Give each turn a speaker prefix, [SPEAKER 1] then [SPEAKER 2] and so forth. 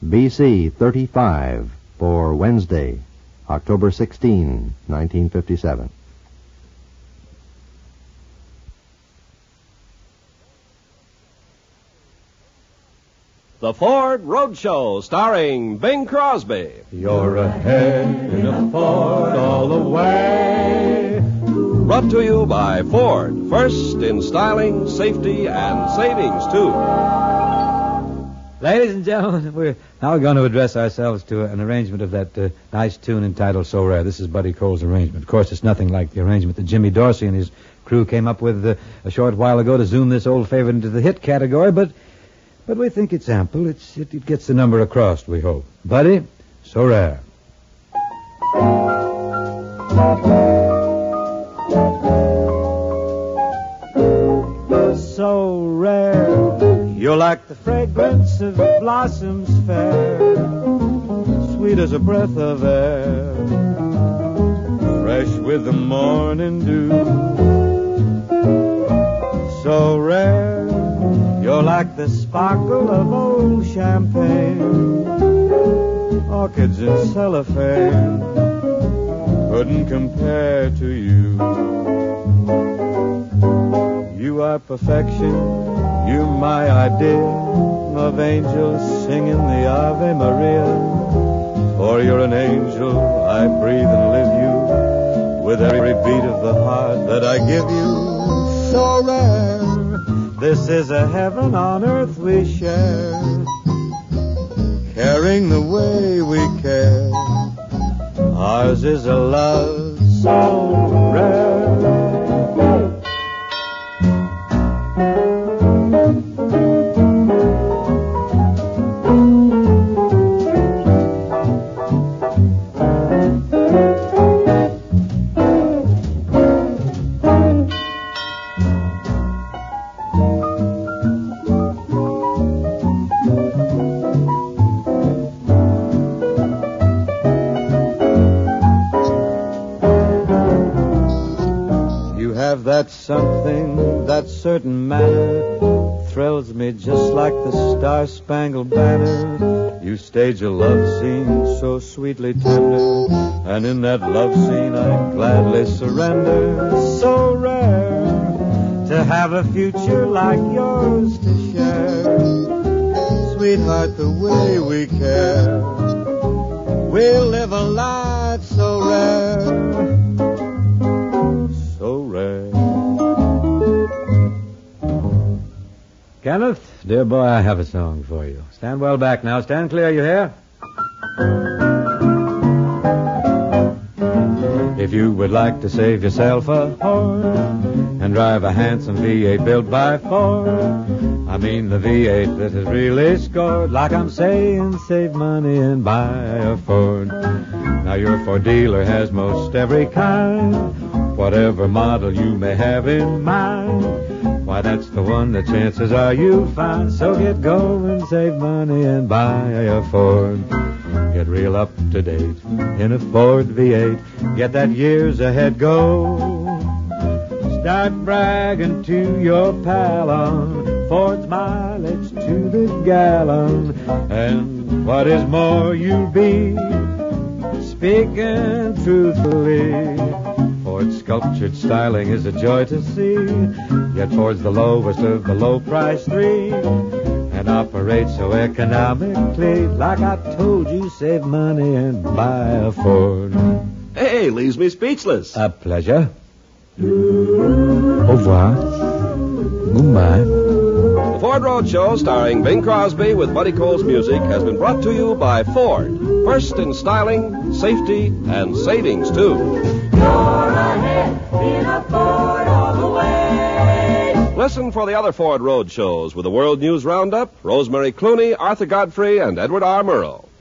[SPEAKER 1] BC 35 for Wednesday, October 16, 1957.
[SPEAKER 2] The Ford Roadshow, starring Bing Crosby.
[SPEAKER 3] You're ahead in a Ford all the way.
[SPEAKER 2] Brought to you by Ford, first in styling, safety, and savings, too.
[SPEAKER 3] Ladies and gentlemen, we're now going to address ourselves to an arrangement of that nice tune entitled So Rare. This is Buddy Cole's arrangement. Of course, it's nothing like the arrangement that Jimmy Dorsey and his crew came up with a short while ago to zoom this old favorite into the hit category, but we think it's ample. It gets the number across, we hope. Buddy, So Rare.
[SPEAKER 4] So rare, you're like the fragrance of blossoms fair, sweet as a breath of air, fresh with the morning dew. So rare, you're like the sparkle of old champagne, orchids in cellophane couldn't compare to you. You are perfection, you're my idea of angels singing the Ave Maria. For you're an angel, I breathe and live you with every beat of the heart that I give you. So rare, this is a heaven on earth we share, caring the way we care. Ours is a love so rare. That something, that certain manner thrills me just like the Star-Spangled Banner. You stage a love scene so sweetly tender, and in that love scene I gladly surrender. So rare to have a future like yours to share. Sweetheart, the way we care, we'll live a life so rare.
[SPEAKER 3] Kenneth, dear boy, I have a song for you. Stand well back now. Stand clear, you hear? If you would like to save yourself a Ford and drive a handsome V8 built by Ford, I mean the V8 that has really scored, like I'm saying, save money and buy a Ford. Now your Ford dealer has most every kind, whatever model you may have in mind. Why, that's the one that chances are you'll find. So get going, save money, and buy a Ford. Get real up to date in a Ford V8. Get that years ahead go. Start bragging to your pal on Ford's mileage to the gallon. And what is more, you'll be speaking truthfully. Ford's sculptured styling is a joy to see, yet Ford's the lowest of the low-price three, and operates so economically. Like I told you, save money and buy a Ford.
[SPEAKER 2] Hey, leaves me speechless.
[SPEAKER 3] A pleasure. Au revoir. Goodbye.
[SPEAKER 2] The Ford Roadshow, starring Bing Crosby with Buddy Cole's music, has been brought to you by Ford, first in styling, safety, and savings, too.
[SPEAKER 5] You're ahead in a Ford all the way.
[SPEAKER 2] Listen for the other Ford Road shows with the World News Roundup, Rosemary Clooney, Arthur Godfrey, and Edward R. Murrow.